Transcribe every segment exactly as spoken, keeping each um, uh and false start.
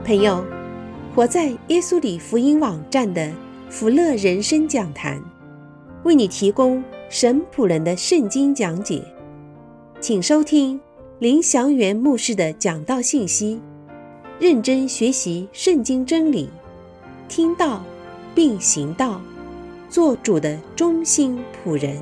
朋友，活在耶稣里福音网站的福乐人生讲坛，为你提供神仆人的圣经讲解，请收听林祥元牧师的讲道信息，认真学习圣经真理，听道并行道，做主的忠心仆人。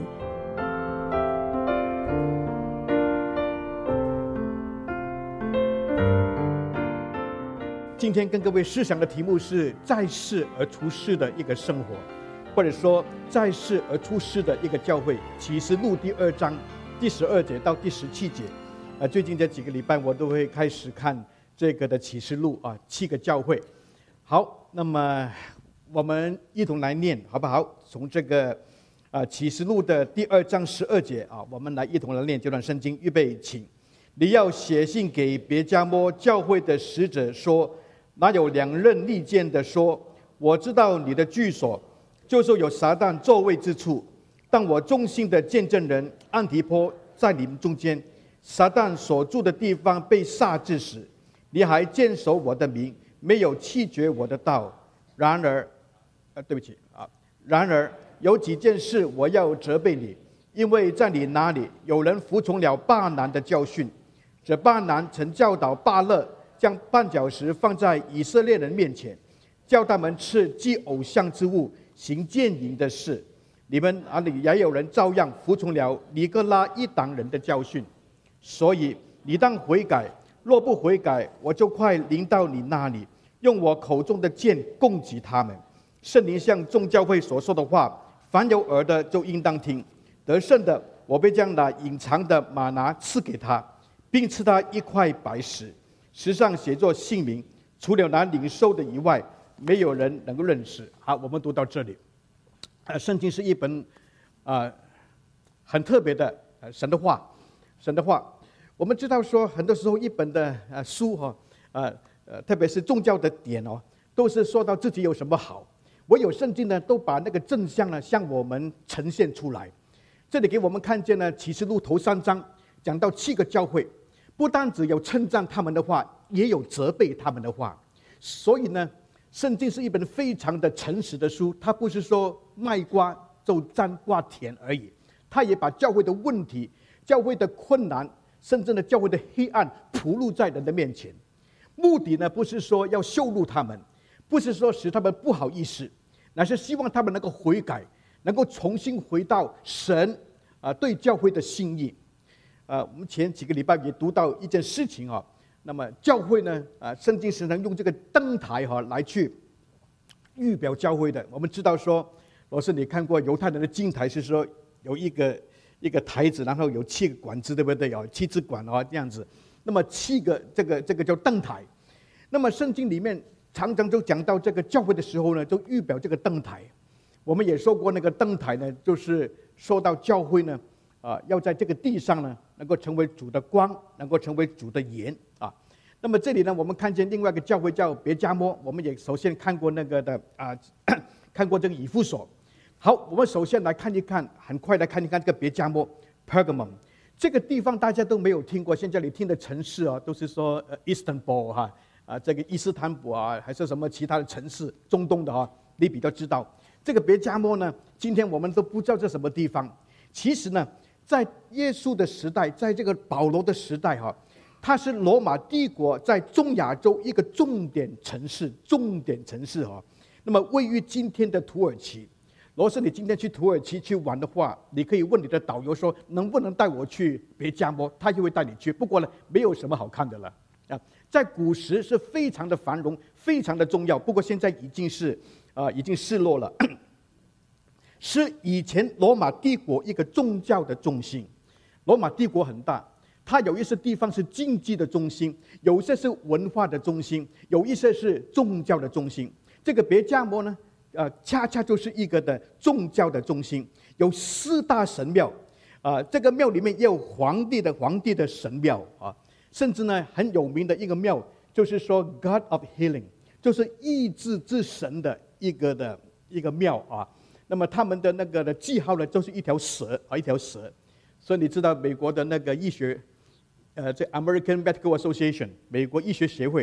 今天跟各位思想的题目是在世而出世的一个生活，或者说在世而出世的一个教会。启示录第二章第十二节到第十七节，呃，最近这几个礼拜我都会开始看这个的启示录啊，七个教会。好，那么我们一同来念好不好？从这个啊启示录的第二章十二节啊，我们来一同来念这段圣经。预备，请。你要写信给别迦摩教会的使者说，哪有两刃利剑的说，我知道你的居所，就是有撒旦座位之处，但我忠心的见证人安提波在你们中间，撒旦所住的地方被杀致死，你还坚守我的名，没有弃绝我的道。然而，呃，对不起啊，然而有几件事我要责备你，因为在你那里有人服从了巴兰的教训。这巴兰曾教导巴勒将绊脚石放在以色列人面前，叫他们吃祭偶像之物，行奸淫的事。你们那里也有人照样服从了尼哥拉一党人的教训，所以你当悔改。若不悔改，我就快临到你那里，用我口中的剑攻击他们。圣灵向众教会所说的话，凡有耳的就应当听。得胜的，我必将那隐藏的玛拿赐给他，并赐他一块白石，石上写作姓名，除了那领受的以外，没有人能够认识。好，我们读到这里。呃，圣经是一本啊、呃、很特别的呃神的话，神的话。我们知道说，很多时候一本的呃书哈，呃呃，特别是宗教的典哦，都是说到自己有什么好。唯有圣经呢，都把那个真相呢向我们呈现出来。这里给我们看见呢，启示录头三章讲到七个教会。不单只有称赞他们的话，也有责备他们的话。所以呢，圣经是一本非常的诚实的书，它不是说卖瓜就沾瓜甜而已，它也把教会的问题、教会的困难，甚至呢教会的黑暗暴露在人的面前。目的呢，不是说要羞辱他们，不是说使他们不好意思，乃是希望他们能够悔改，能够重新回到神啊对教会的心意。呃，我们前几个礼拜也读到一件事情啊，那么教会呢，啊，圣经时常用这个灯台哈、啊、来去预表教会的。我们知道说，老师你看过犹太人的金台是说有一个一个台子，然后有七个管子，对不对？有七支管啊这样子。那么七个这个这个叫灯台。那么圣经里面常常就讲到这个教会的时候呢，就预表这个灯台。我们也说过那个灯台呢，就是说到教会呢。啊，要在这个地上呢，能够成为主的光，能够成为主的盐啊。那么这里呢，我们看见另外一个教会叫别迦摩，我们也首先看过那个的啊，看过这个以弗所。好，我们首先来看一看，很快来看一看这个别迦摩 Pergamum 这个地方，大家都没有听过。现在你听的城市啊，都是说呃 Istanbul 哈啊，这个伊斯坦布啊，还是什么其他的城市，中东的哈、啊，你比较知道。这个别迦摩呢，今天我们都不知道这什么地方。其实呢。在耶稣的时代，在这个保罗的时代哈，它是罗马帝国在中亚洲一个重点城市，重点城市哈。那么位于今天的土耳其。如果是你今天去土耳其去玩的话，你可以问你的导游说，能不能带我去别迦摩，他就会带你去。不过呢，没有什么好看的了啊。在古时是非常的繁荣，非常的重要。不过现在已经是啊、呃，已经失落了。是以前罗马帝国一个宗教的中心。罗马帝国很大，它有一些地方是经济的中心，有一些是文化的中心，有一些是宗教的中心。这个别迦摩呢，呃，恰恰就是一个的宗教的中心，有四大神庙，啊、呃，这个庙里面也有皇帝的皇帝的神庙啊，甚至呢很有名的一个庙，就是说 God of Healing， 就是医治之神的一个的一个庙啊。那么他们的那个的记号呢，就是一条蛇啊，一条蛇。所以你知道美国的那个医学，呃，这 American Medical Association 美国医学协会，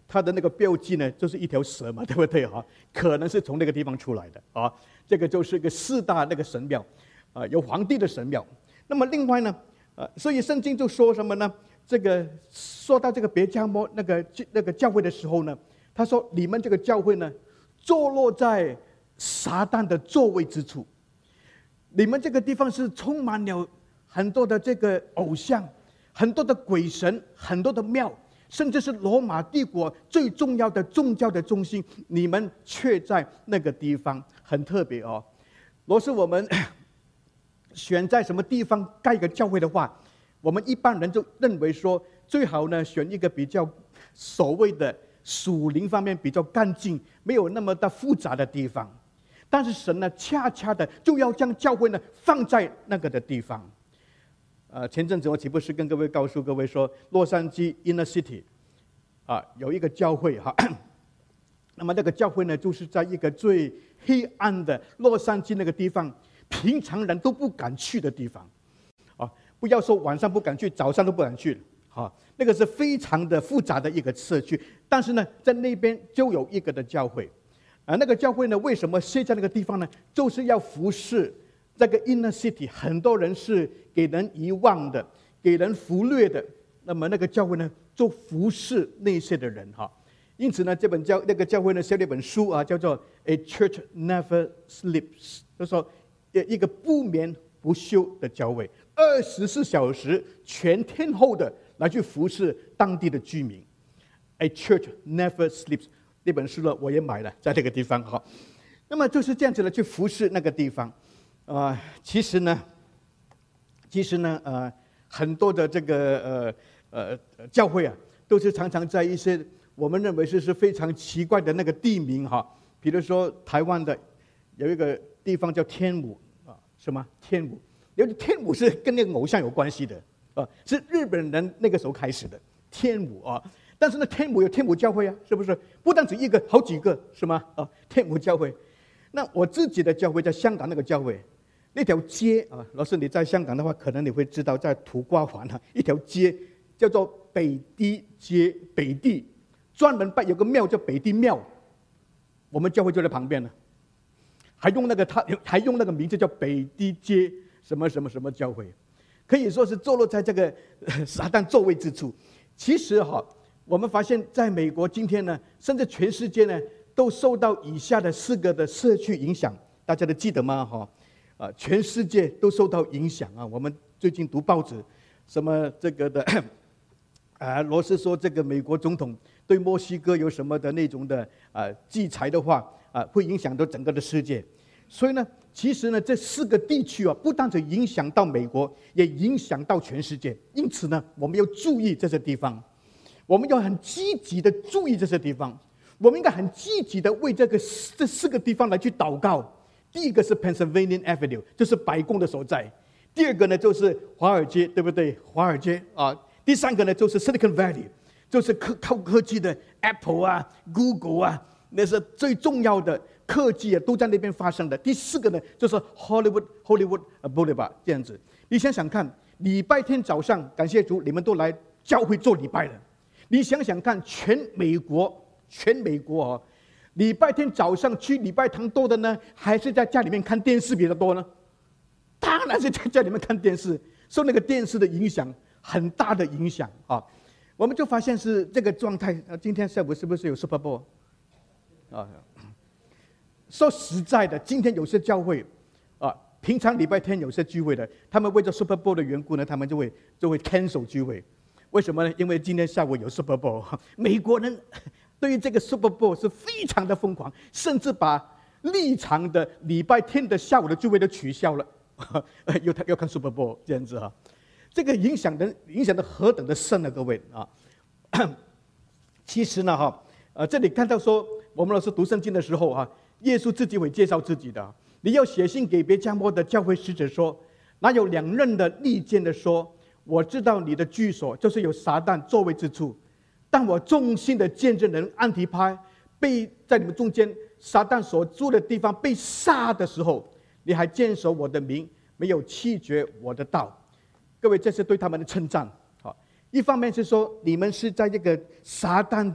它的那个标记呢，就是一条蛇嘛，对不对哈？可能是从那个地方出来的啊。这个就是一个四大那个神庙，啊，有皇帝的神庙。那么另外呢，呃，所以圣经就说什么呢？这个说到这个别迦摩那个那个教会的时候呢，他说你们这个教会呢，坐落在撒旦的座位之处。你们这个地方是充满了很多的这个偶像，很多的鬼神，很多的庙，甚至是罗马帝国最重要的宗教的中心，你们却在那个地方，很特别哦。若是我们选在什么地方盖一个教会的话，我们一般人就认为说，最好呢选一个比较所谓的属灵方面比较干净，没有那么的复杂的地方。但是神呢，恰恰的就要将教会呢放在那个的地方。呃，前阵子我岂不是跟各位告诉各位说，洛杉矶 Inner City 啊有一个教会哈，那么那个教会呢，就是在一个最黑暗的洛杉矶那个地方，平常人都不敢去的地方，啊，不要说晚上不敢去，早上都不敢去，哈，那个是非常的复杂的一个社区。但是呢，在那边就有一个的教会。啊，那个教会呢，为什么设在那个地方呢？就是要服侍这个 inner city， 很多人是给人遗忘的，给人忽略的。那么那个教会呢，就服侍那些的人哈。因此呢，这本教那个教会呢，写了一本书啊，叫做《A Church Never Sleeps》，就说一个不眠不休的教会，二十四小时全天候的来去服侍当地的居民。A Church Never Sleeps。这本书呢，我也买了，在这个地方哈。那么就是这样子的去服侍那个地方，啊、呃，其实呢，其实呢，呃，很多的这个呃呃教会啊，都是常常在一些我们认为是是非常奇怪的那个地名哈，比如说台湾的有一个地方叫天母啊，什么天母？因为天母是跟那个偶像有关系的啊，是日本人那个时候开始的天母啊。但是呢，天母有天母教会啊，是不是？不单只一个，好几个，是吗？啊，天母教会。那我自己的教会在香港那个教会，那条街啊，老师你在香港的话，可能你会知道，在土瓜湾啊，一条街叫做北帝街，北帝专门拜有个庙叫北帝庙，我们教会就在旁边呢，还用那个他还用那个名字叫北帝街什么什么什么教会，可以说是坐落在这个撒旦座位之处。其实哈。我们发现，在美国今天呢，甚至全世界呢，都受到以下的四个的社区影响，大家都记得吗？哈，啊，全世界都受到影响啊。我们最近读报纸，什么这个的，啊，罗斯说这个美国总统对墨西哥有什么的那种的啊制裁的话，啊，会影响到整个的世界。所以呢，其实呢，这四个地区啊，不单只影响到美国，也影响到全世界。因此呢，我们要注意这些地方。我们要很积极的注意这些地方，我们应该很积极的为这个这四个地方来去祷告。第一个是 Pennsylvania Avenue， 就是白宫的所在；第二个呢就是华尔街，对不对？华尔街啊。第三个呢就是 Silicon Valley， 就是科高科技的 Apple 啊、Google 啊，那是最重要的科技啊，都在那边发生的。第四个呢就是 Hollywood Hollywood Boulevard 这样子。你想想看，礼拜天早上，感谢主，你们都来教会做礼拜了。你想想看，全美国，全美国哦，礼拜天早上去礼拜堂多的呢，还是在家里面看电视比较多呢？当然是在家里面看电视，受那个电视的影响，很大的影响啊。我们就发现是这个状态。今天下午是不是有 Super Bowl？ 啊，说实在的，今天有些教会啊，平常礼拜天有些聚会的，他们为了 Super Bowl 的缘故呢，他们就会就会 cancel 聚会。为什么呢？因为今天下午有 Super Bowl， 美国人对于这个 Super Bowl 是非常的疯狂，甚至把立场的礼拜天的下午的聚会都取消了，又要看 Super Bowl 这样子哈，这个影响的影响的何等的深啊，各位啊！其实呢哈，呃，这里看到说，我们老师读圣经的时候哈，耶稣自己会介绍自己的，你要写信给别迦摩的教会使者说，哪有两刃的利剑的说。我知道你的居所就是有撒旦座位之处，但我忠心的见证人安提帕被在你们中间撒旦所住的地方被杀的时候，你还坚守我的名，没有弃绝我的道。各位，这是对他们的称赞。好，一方面是说你们是在这个撒旦的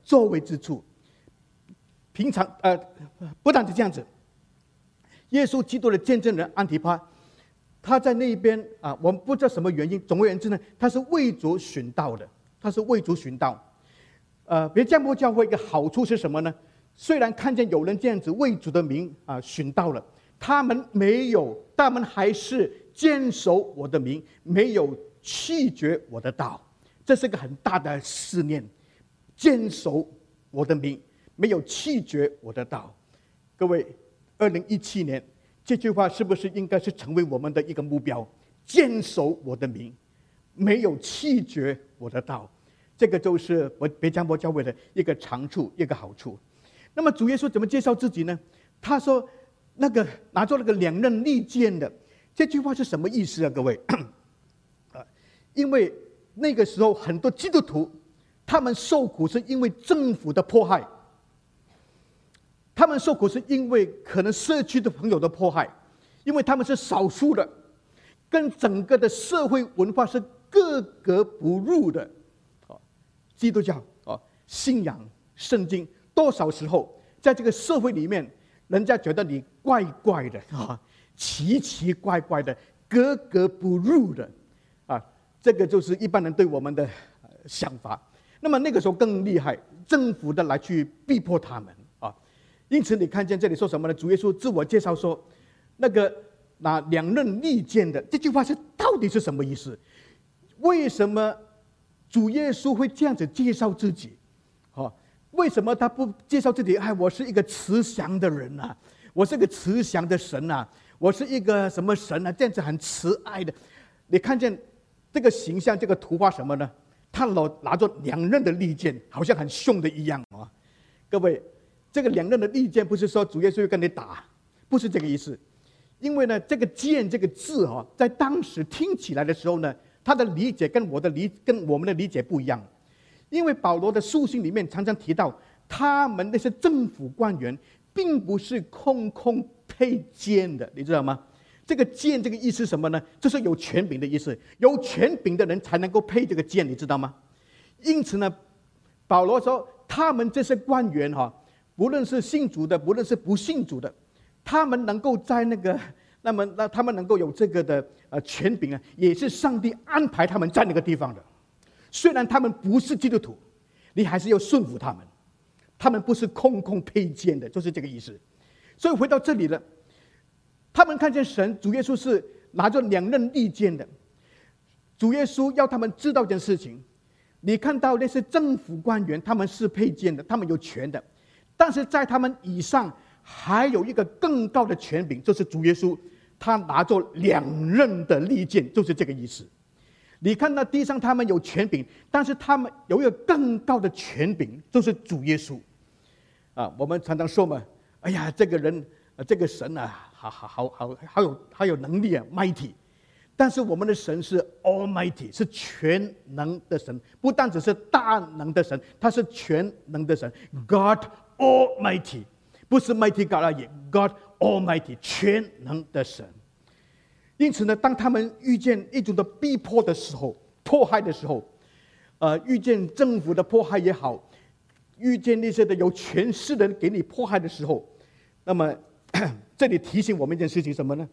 作为之处。平常呃，不但是这样子，耶稣基督的见证人安提帕，他在那边啊，我们不知道什么原因，总而言之呢，他是为主寻道的，他是为主寻道。呃，别江波教会一个好处是什么呢？虽然看见有人这样子为主的名啊寻道了，他们没有，他们还是坚守我的名，没有弃绝我的道。这是个很大的思念，坚守我的名，没有弃绝我的道。各位，二零一七年这句话是不是应该是成为我们的一个目标？坚守我的名，没有弃绝我的道。这个就是别江波教会的一个长处，一个好处。那么主耶稣怎么介绍自己呢？他说那个拿着那个两刃利剑的，这句话是什么意思啊？各位，因为那个时候很多基督徒他们受苦是因为政府的迫害，他们受苦是因为可能社区的朋友的迫害，因为他们是少数的，跟整个的社会文化是格格不入的。基督教啊，信仰圣经，多少时候在这个社会里面，人家觉得你怪怪的啊，奇奇怪怪的，格格不入的啊，这个就是一般人对我们的想法。那么那个时候更厉害，政府的来去逼迫他们啊。因此你看见这里说什么呢？主耶稣自我介绍说，那个拿两刃利剑的，这句话是到底是什么意思？为什么主耶稣会这样子介绍自己？哦，为什么他不介绍自己？哎，我是一个慈祥的人啊，我是个慈祥的神啊，我是一个什么神啊？这样子很慈爱的。你看见这个形象，这个图画什么呢？他老拿着两刃的利剑，好像很凶的一样啊。各位，这个两刃的利剑不是说主耶稣会跟你打，不是这个意思。因为呢，这个剑这个字啊，在当时听起来的时候呢，他的理解跟我的理跟我们的理解不一样。因为保罗的书信里面常常提到，他们那些政府官员并不是空空配剑的，你知道吗？这个剑这个意思是什么呢？就是有权柄的意思，有权柄的人才能够配这个剑，你知道吗？因此呢，保罗说他们这些官员哈，不论是信主的，不论是不信主的，他们能够在那个，那么那他们能够有这个的呃权柄啊，也是上帝安排他们在那个地方的。虽然他们不是基督徒，你还是要顺服他们，他们不是空空配剑的，就是这个意思。所以回到这里了，他们看见神主耶稣是拿着两刃利剑的，主耶稣要他们知道一件事情，你看到那些政府官员，他们是配剑的，他们有权的，但是在他们以上还有一个更高的权柄，就是主耶稣，他拿着两刃的利剑，就是这个意思。你看到地上他们有权柄，但是他们有一个更高的权柄，就是主耶稣啊。我们常常说嘛，哎呀，这个人，这个神啊，好好好好好有好有能力啊 ，mighty。但是我们的神是 Almighty， 是全能的神，不但只是大能的神，他是全能的神 ，God Almighty， 不是 Mighty God 而已 ，God Almighty， 全能的神。因此呢，当他们遇见一种的逼迫的时候、迫害的时候，呃，遇见政府的迫害也好，遇见那些的有权势的人给你迫害的时候，那么这里提醒我们一件事情什么呢？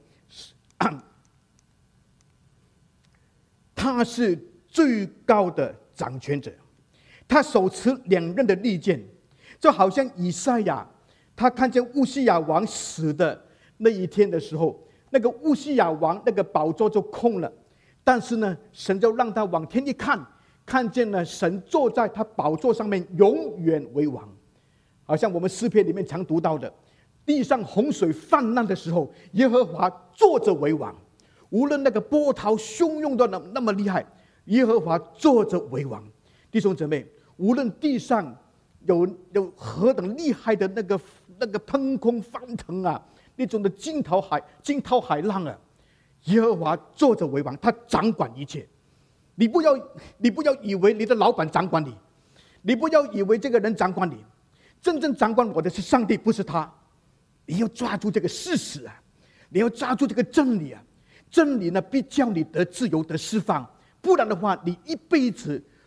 他是最高的掌权者，他手持两刃的利剑，就好像以赛亚他看见乌西雅王死的那一天的时候，那个乌西雅王那个宝座就空了，但是呢，神就让他往天一看，看见了神坐在他宝座上面，永远为王。好像我们诗篇里面常读到的，地上洪水泛滥的时候，耶和华坐着为王。无论那个波涛汹涌的那么厉害，耶和华坐着为王。弟兄姊妹，无论地上有有何等厉害的那个那个腾空翻腾啊，那种的惊涛海惊涛海浪啊，耶和华坐着为王，他掌管一切。你不要你不要以为你的老板掌管你，你不要以为这个人掌管你，真正掌管我的是上帝，不是他。你要抓住这个事实啊，你要抓住这个真理啊。真理呢，必叫你得自由、得释放，不然的话，你一辈子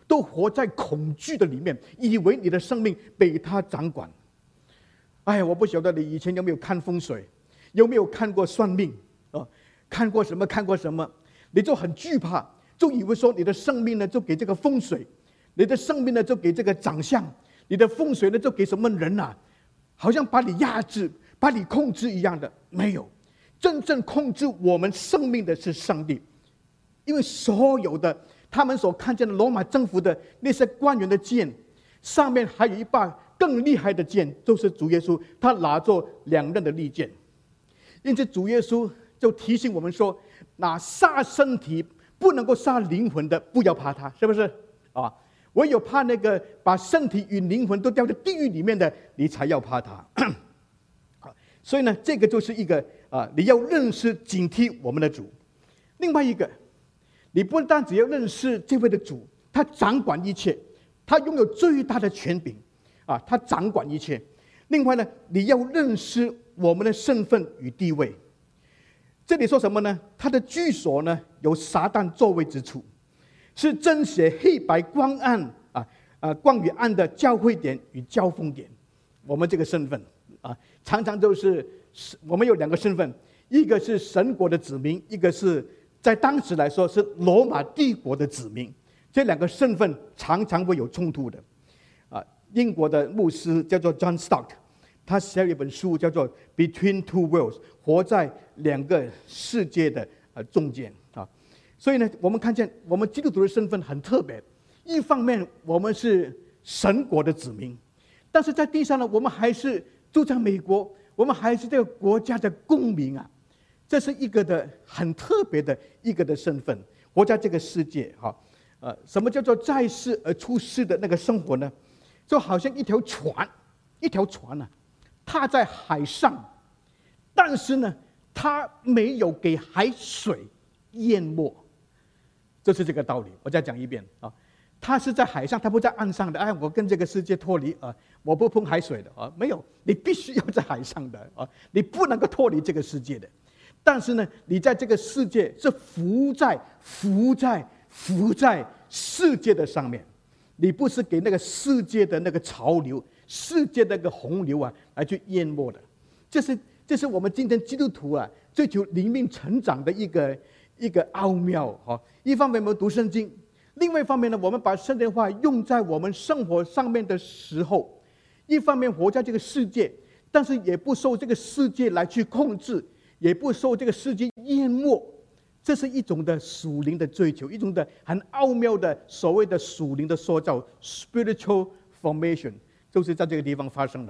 都活在恐惧的里面，以为你的生命被他掌管。哎呀，我不晓得你以前有没有看风水，有没有看过算命啊？看过什么？看过什么？你就很惧怕，就以为说你的生命呢就给这个风水，你的生命呢就给这个长相，你的风水呢就给什么人啊？好像把你压制、把你控制一样的。没有，真正控制我们生命的是上帝，因为所有的他们所看见的罗马政府的那些官员的剑，上面还有一把更厉害的剑，就是主耶稣，他拿着两刃的利剑。因此主耶稣就提醒我们说，那杀身体不能够杀灵魂的，不要怕他，是不是啊？唯有怕那个把身体与灵魂都掉在地狱里面的，你才要怕他。所以呢，这个就是一个啊，你要认识警惕我们的主。另外一个，你不但只要认识这位的主，他掌管一切，他拥有最大的权柄啊，他掌管一切。另外呢，你要认识我们的身份与地位。这里说什么呢？他的居所呢，有撒旦座位之处，是真邪黑白光暗啊啊光与暗的交汇点与交锋点。我们这个身份啊，常常都是我们有两个身份，一个是神国的子民，一个是在当时来说是罗马帝国的子民。这两个身份常常会有冲突的。啊，英国的牧师叫做 John Stott， 他写了一本书叫做《Between Two Worlds》，活在两个世界的呃中间啊。所以呢，我们看见我们基督徒的身份很特别。一方面，我们是神国的子民，但是在地上呢，我们还是住在美国，我们还是这个国家的公民啊。这是一个的很特别的一个的身份，活在这个世界哈。呃，什么叫做在世而出世的那个生活呢？就好像一条船，一条船啊，踏在海上，但是呢，它没有给海水淹没，就是这个道理。我再讲一遍啊，它是在海上，它不在岸上的。哎，我跟这个世界脱离啊，我不碰海水的啊，没有，你必须要在海上的啊，你不能够脱离这个世界的。但是呢，你在这个世界是浮在浮在浮在世界的上面，你不是给那个世界的那个潮流、世界的那个洪流啊来去淹没的。这是这是我们今天基督徒啊追求灵命成长的一个一个奥妙哈。一方面我们读圣经，另外一方面呢，我们把圣经话用在我们生活上面的时候，一方面活在这个世界，但是也不受这个世界来去控制。也不受这个世界淹没，这是一种的属灵的追求，一种的很奥妙的所谓的属灵的塑造 （spiritual formation）， 就是在这个地方发生的。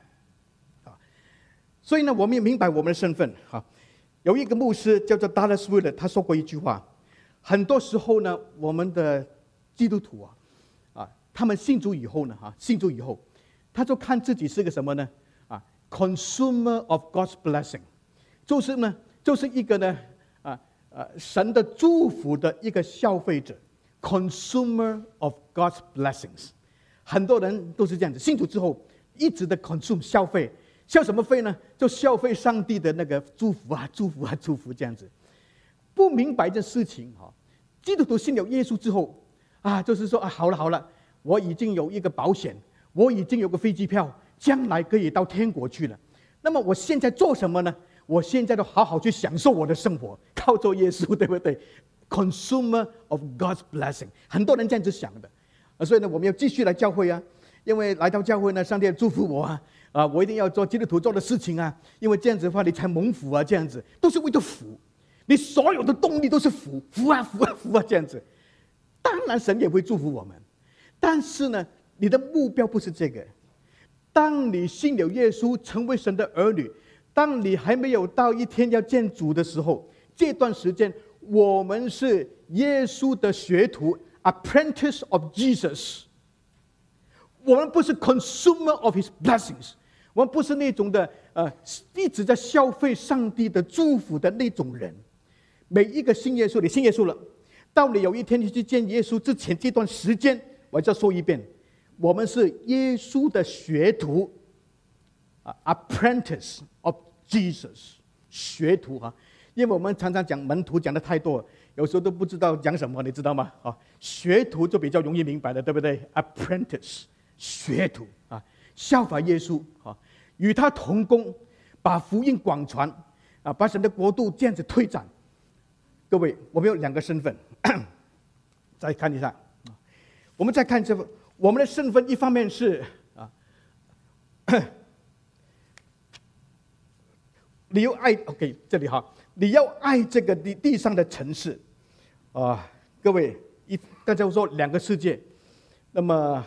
所以呢，我们也明白我们的身份。哈，有一个牧师叫做 Dallas Willard， 他说过一句话：很多时候呢，我们的基督徒啊，啊，他们信主以后呢，哈，信主以后，他就看自己是个什么呢？啊 ，consumer of God's blessing。就是呢，就是一个呢，啊呃，神的祝福的一个消费者 ，consumer of God's blessings。很多人都是这样子，信主之后一直的 consume 消费，消什么费呢？就消费上帝的那个祝福啊，祝福啊，祝福这样子。不明白这事情哈，基督徒信了耶稣之后啊，就是说啊，好了好了，我已经有一个保险，我已经有个飞机票，将来可以到天国去了。那么我现在做什么呢？我现在都好好去享受我的生活，靠着耶稣，对不对 ？Consumer of God's blessing， 很多人这样子想的，所以呢，我们要继续来教会啊，因为来到教会呢，上帝祝福我啊，啊，我一定要做基督徒做的事情啊，因为这样子的话，你才蒙福啊，这样子都是为了福，你所有的动力都是福，福啊，福啊，福啊，这样子。当然，神也会祝福我们，但是呢，你的目标不是这个。当你信了耶稣，成为神的儿女。当你还没有到一天要见主的时候，这段时间我们是耶稣的学徒 ，apprentice of Jesus。我们不是 consumer of His blessings， 我们不是那种的呃一直在消费上帝的祝福的那种人。每一个信耶稣，你信耶稣了，到你有一天你去见耶稣之前这段时间，我再说一遍，我们是耶稣的学徒。apprentice of Jesus， 学徒哈，因为我们常常讲门徒讲的太多， 有时候都不知道讲什么，你知道吗？啊，学徒就比较容易明白的，对不对 ？Apprentice， 学徒啊，效法耶稣啊，与他同工，把福音广传啊，把神的国度这样子推展。各位，我们有两个身份，再看一下，我们再看这，我们的身份一方面是啊，你要爱 ，OK， 这里哈。你要爱这个地地上的城市，啊，各位，一刚才我说两个世界，那么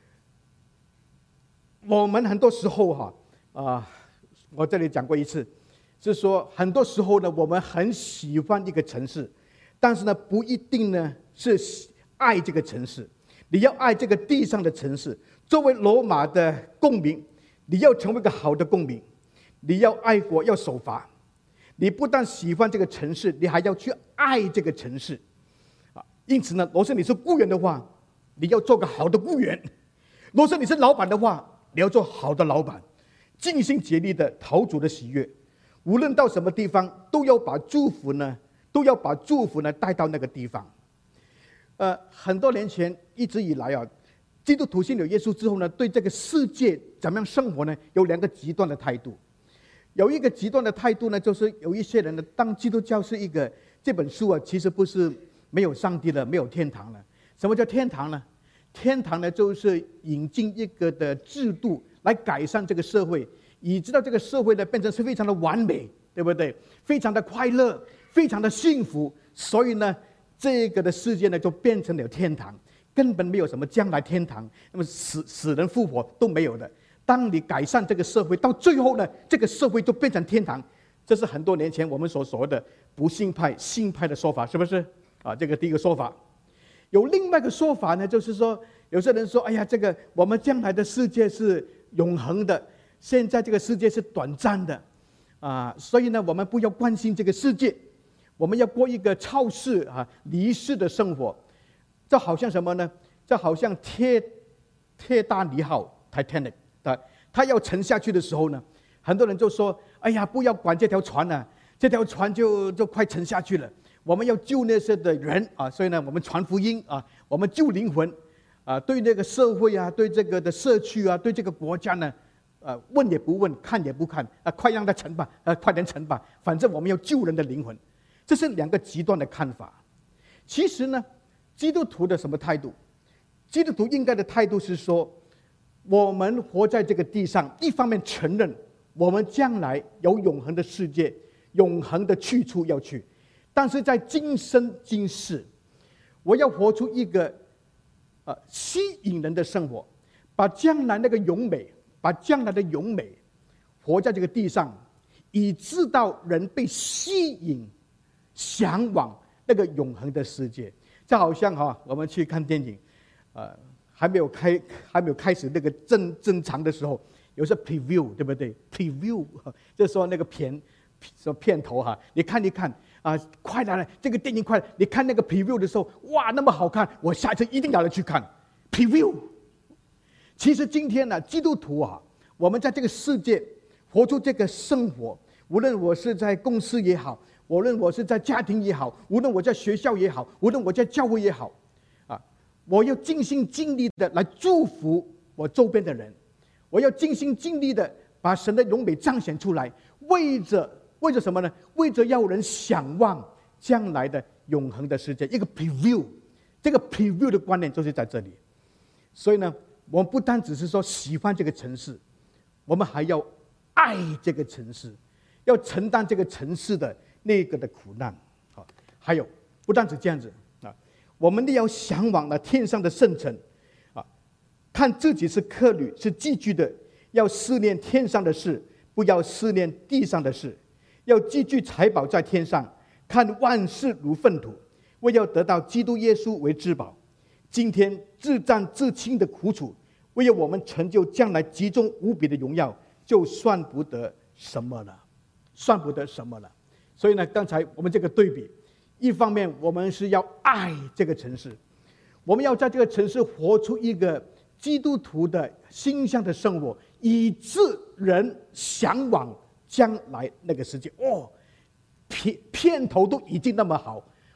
我们很多时候哈啊，我这里讲过一次，是说很多时候呢，我们很喜欢一个城市，但是呢，不一定呢是爱这个城市。你要爱这个地上的城市，作为罗马的公民，你要成为一个好的公民，你要爱国，要守法。你不但喜欢这个城市，你还要去爱这个城市，啊，因此呢，如果你是雇员的话，你要做个好的雇员；如果你是老板的话，你要做好的老板，尽心竭力的讨主的喜悦。无论到什么地方，都要把祝福呢，都要把祝福呢带到那个地方。呃，很多年前一直以来啊，基督徒信了耶稣之后呢，对这个世界怎么样生活呢，有两个极端的态度。有一个极端的态度呢，就是有一些人呢，当基督教是一个这本书啊，其实不是没有上帝了，没有天堂了。什么叫天堂呢？天堂呢，就是引进一个的制度来改善这个社会，以致到这个社会呢变成是非常的完美，对不对？非常的快乐，非常的幸福。所以呢，这个的世界呢就变成了天堂，根本没有什么将来天堂，那么死死人复活都没有的。当你改善这个社会，到最后呢，这个社会就变成天堂。这是很多年前我们所说的不信派、信派的说法，是不是？啊，这个第一个说法。有另外一个说法呢，就是说，有些人说，哎呀，这个我们将来的世界是永恒的，现在这个世界是短暂的，啊，所以呢，我们不要关心这个世界，我们要过一个超世啊离世的生活。这好像什么呢？这好像铁铁达尼号 Titanic。他要沉下去的时候呢，很多人就说：“哎呀，不要管这条船了、啊，这条船就就快沉下去了。我们要救那些的人啊，所以呢，我们传福音啊，我们救灵魂啊，对那个社会啊，对这个的社区啊，对这个国家呢，呃，问也不问，看也不看啊，快让它沉吧，呃，快点沉吧，反正我们要救人的灵魂。”这是两个极端的看法。其实呢，基督徒的什么态度？基督徒应该的态度是说，我们活在这个地上，一方面承认我们将来有永恒的世界，永恒的去处要去，但是在今生今世，我要活出一个呃吸引人的生活，把将来那个永美，把将来的永美活在这个地上，以致到人被吸引，向往那个永恒的世界。这好像哈、啊，我们去看电影，呃。还没有开，还没有开始那个正正常的时候，有时候 preview 对不对 ？preview 就是说那个片，说片头哈，你看一看啊，快来了，这个电影快了，你看那个 preview 的时候，哇，那么好看，我下次一定要来去看 preview。其实今天呢，基督徒啊，我们在这个世界活出这个生活，无论我是在公司也好，无论我是在家庭也好，无论我在学校也好，无论我在教会也好。我要尽心尽力的来祝福我周边的人，我要尽心尽力的把神的荣美彰显出来，为着为着什么呢？为着要人想望将来的永恒的世界。一个 preview， 这个 preview 的观念就是在这里。所以呢，我们不单只是说喜欢这个城市，我们还要爱这个城市，要承担这个城市的那个的苦难。好，还有不单只这样子。我们也要向往了天上的圣城，啊，看自己是客旅，是寄居的，要思念天上的事，不要思念地上的事，要积聚财宝在天上，看万事如粪土，为要得到基督耶稣为至宝。今天自战自轻的苦楚，为要我们成就将来极重无比的荣耀，就算不得什么了，算不得什么了。所以呢，刚才我们这个对比。一方面，我们是要爱这个城市，我们要在这个城市活出一个基督徒的馨香的生活，以致人向往将来那个世界。哦，片片头都已经那么好，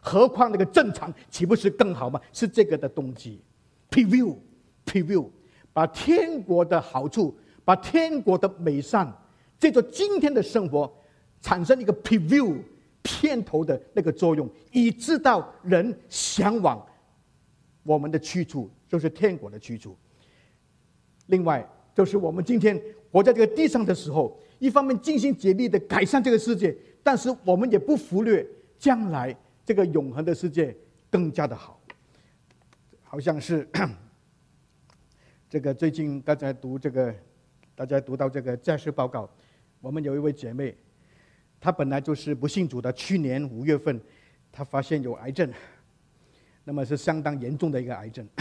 何况那个正常岂不是更好吗？是这个的动机。 Preview Preview 把天国的好处，把天国的美善，借着今天的生活产生一个 preview 片头的那个作用，以致到人向往我们的去处，就是天国的去处。另外就是我们今天活在这个地上的时候，一方面尽心竭力的改善这个世界，但是我们也不忽略将来这个永恒的世界更加的好。好像是这个最近大家读这个，大家读到这个家事报告，我们有一位姐妹，她本来就是不信主的，去年五月份她发现有癌症，那么是相当严重的一个癌症。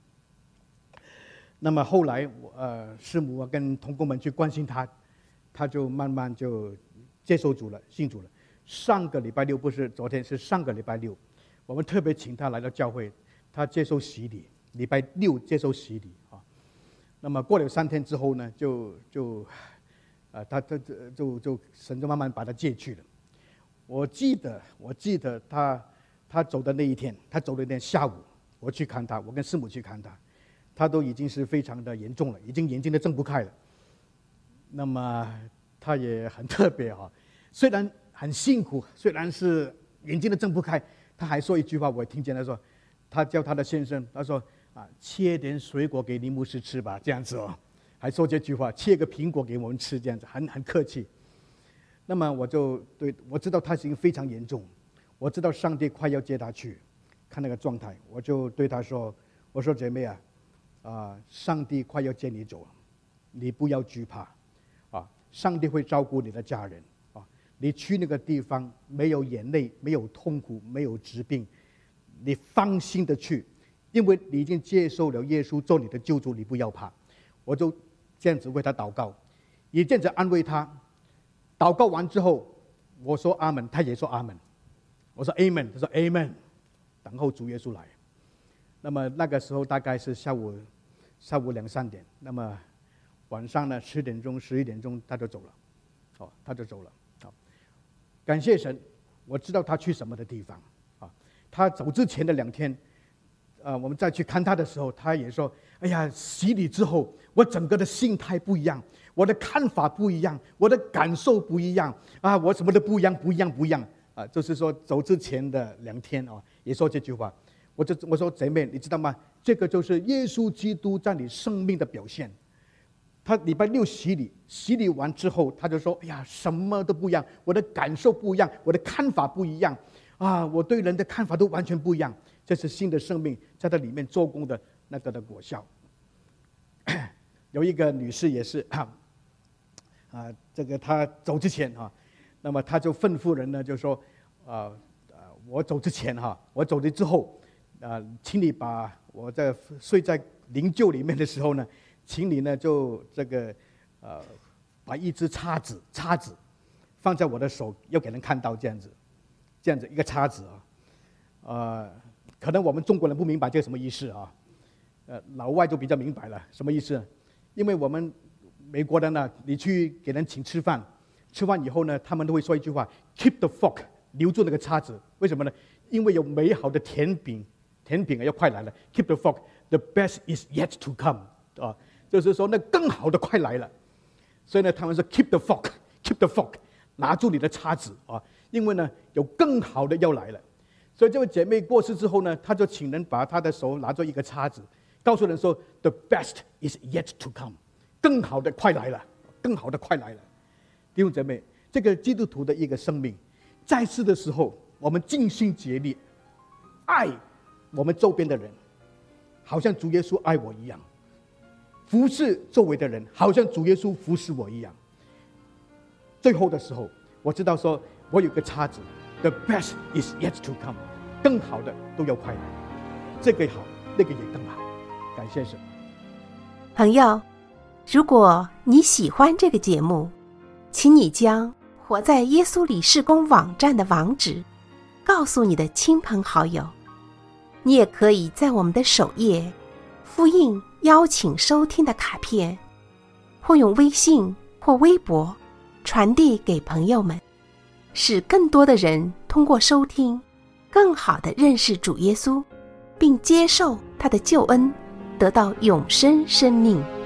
那么后来呃师母跟同工们去关心她，她就慢慢就接受主了，信主了。上个礼拜六，不是昨天，是上个礼拜六，我们特别请她来到教会，她接受洗礼，礼拜六接受洗礼啊。那么过了三天之后呢，就就啊，她她就就神就慢慢把她戒去了。我记得我记得她她走的那一天，她走的那天下午，我去看她，我跟师母去看她。他都已经是非常的严重了，已经眼睛都睁不开了。那么他也很特别哈，虽然很辛苦，虽然是眼睛都睁不开，他还说一句话，我听见他说，他叫他的先生，他说啊，切点水果给林牧师吃吧，这样子哦，还说这句话，切个苹果给我们吃，这样子很很客气。那么我就对我知道他已经非常严重，我知道上帝快要接他去，看那个状态，我就对他说，我说姐妹啊。啊，上帝快要接你走了，你不要惧怕，啊，上帝会照顾你的家人，啊，你去那个地方没有眼泪，没有痛苦，没有疾病，你放心的去，因为你已经接受了耶稣做你的救主，你不要怕。我就这样子为他祷告，也这样子安慰他。祷告完之后，我说阿门，他也说阿门，我说 Amen， 他说 Amen， 等候主耶稣来。那么那个时候大概是下午下午两三点，那么晚上呢十点钟十一点钟他就走了，哦，他就走了。好，感谢神，我知道他去什么的地方啊。他走之前的两天，呃，我们再去看他的时候，他也说：“哎呀，洗礼之后，我整个的心态不一样，我的看法不一样，我的感受不一样啊，我什么都不一样，不一样，不一样啊。”就是说走之前的两天啊，也说这句话。我就我说姐妹，你知道吗？这个就是耶稣基督在你生命的表现。他礼拜六洗礼，洗礼完之后，他就说：“哎呀，什么都不一样，我的感受不一样，我的看法不一样，啊，我对人的看法都完全不一样。”这是新的生命在它里面做工的那个的果效。有一个女士也是啊，啊，这个她走之前哈、啊，那么她就吩咐人呢，就说：“啊，呃，我走之前哈、啊，我走了之后。”啊，请你把我在睡在灵柩里面的时候呢，请你呢就这个呃，把一只叉子叉子放在我的手，要给人看到这样子，这样子一个叉子啊，呃，可能我们中国人不明白这个什么意思啊，呃，老外就比较明白了什么意思，因为我们美国人呢，你去给人请吃饭，吃饭以后呢，他们都会说一句话 ，keep the fork， 留住那个叉子，为什么呢？因为有美好的甜饼。甜品要快来了 ，keep the fork, the best is yet to come 啊，就是说那更好的快来了，所以呢，他们说 keep the fork, keep the fork， 拿住你的叉子啊，因为呢有更好的要来了。所以这位姐妹过世之后呢，她就请人把她的手拿着一个叉子，告诉人说 the best is yet to come， 更好的快来了，更好的快来了。弟兄姐妹，这个基督徒的一个生命，在世的时候，我们尽心竭力爱我们周边的人，好像主耶稣爱我一样；服侍周围的人，好像主耶稣服侍我一样。最后的时候，我知道说，我有个叉子 ，the best is yet to come， 更好的都要快来，这个好，那个也更好。感谢神。 朋友，如果你喜欢这个节目，请你将活在耶稣里事工网站的网址告诉你的亲朋好友。你也可以在我们的首页复印邀请收听的卡片，或用微信或微博传递给朋友们，使更多的人通过收听更好地认识主耶稣，并接受他的救恩，得到永生生命。